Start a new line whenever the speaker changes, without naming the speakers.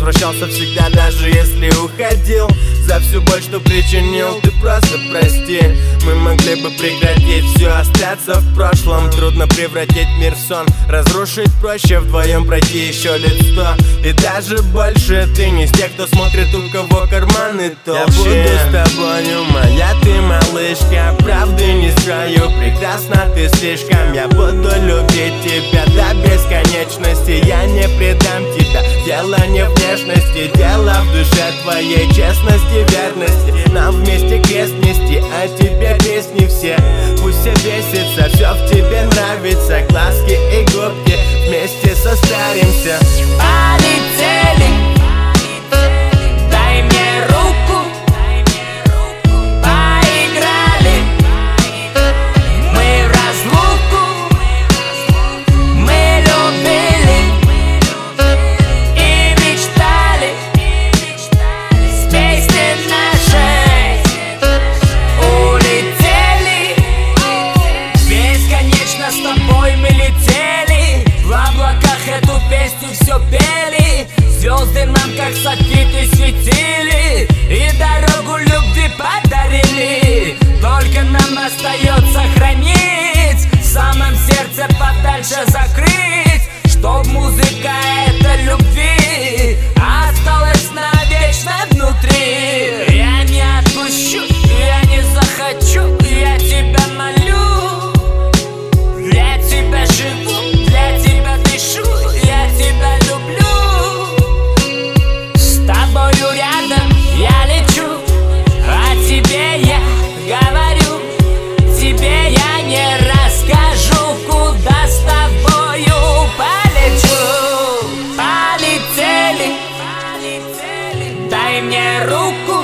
возвращался всегда, даже если уходил. За всю боль, что причинил, ты просто прости. Мы могли бы прекратить все, остаться в прошлом. Трудно превратить мир в сон, разрушить проще, вдвоем пройти еще лет 100 и даже больше. Ты не из тех, кто смотрит, у кого карманы толще. Я буду с тобою, моя ты малышка, правды не скрою, прекрасна ты слишком. Я буду любить тебя до бесконечности, я не предам тебя. Дело не в внешности, дело в душе твоей, честности, верности. Нам вместе крест нести, а тебе песни все. Пусть все бесится, все в тебе нравится. Глазки и губки, вместе состаримся.
Полетели, дай мне руку. Поиграли мы в разлуку. Мы любили и мечтали с песней нашей. Улетели, бесконечно с тобой мы летели. В облаках эту песню все пели. Звезды нам как софиты светили и дорогу любви подарили. Только нам остается хранить, в самом сердце подальше закрыть, чтоб музыка этой любви осталась навечно внутри. Я не отпущу, я не захочу, я тебя молю. Для тебя живу, для тебя дышу, я тебя люблю. С тобою рядом я лечу, а тебе я говорю, тебе я не расскажу, куда с тобою полечу. Полетели, дай мне руку.